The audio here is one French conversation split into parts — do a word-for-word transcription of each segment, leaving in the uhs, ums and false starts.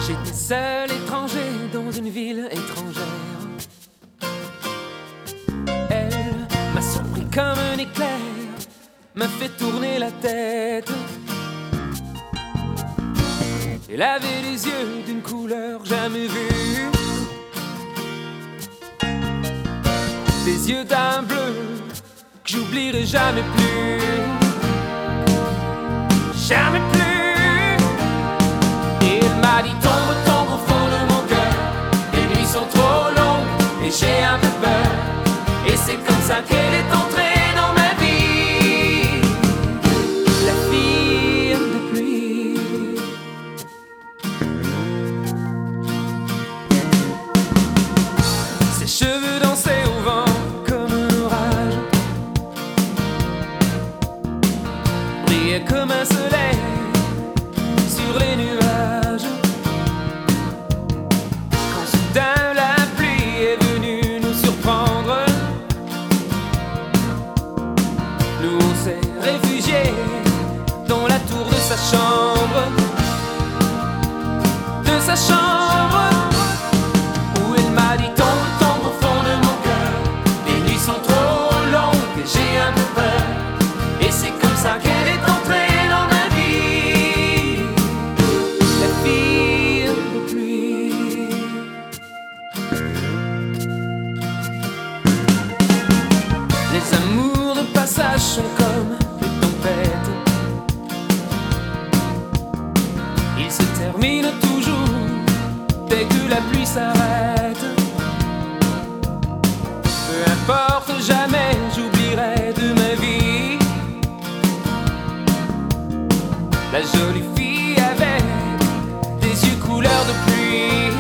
J'étais seul étranger dans une ville étrangère. Elle m'a surpris comme un éclair, m'a fait tourner la tête. Elle avait les yeux d'une couleur jamais vue, des yeux d'un bleu que j'oublierai jamais plus. Jamais plus. Et elle m'a dit tombe, tombe au fond de mon cœur. Les nuits sont trop longues et j'ai un peu peur. Et c'est comme ça qu'elle est entrée dans ma vie, la fille de pluie. Ses cheveux dansaient au vent comme un orage, brillaient comme un soleil sur les nuages. Quand soudain la pluie est venue nous surprendre, nous on s'est réfugiés dans la tour de sa chambre, de sa chambre, où elle m'a dit tombe, tombe au fond de mon cœur. Les nuits sont trop longues et j'ai un peu peur. Et c'est comme ça qu'elle est entrée dans ma vie, la fille de pluie. Les amours de passage sont comme des tempêtes, ils se terminent toujours dès que la pluie s'arrête. Peu importe, jamais j'oublierai de ma vie la jolie fille avec des yeux couleur de pluie,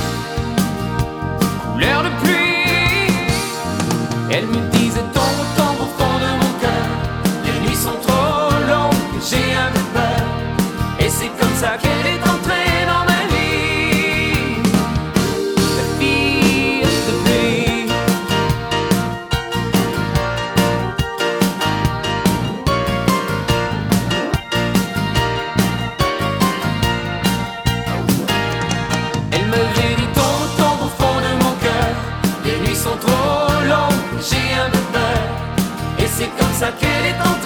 couleur de pluie. Elle me disait tombe, tombe au fond de mon cœur. Les nuits sont trop longues et j'ai un peu peur. Et c'est comme ça qu'elle est entrée dans ma vie, la fille de pluie. Elle m'avait dit tombe, tombe au fond de mon cœur. Les nuits sont trop longues, j'ai un peu peur. Et c'est comme ça qu'elle est entrée.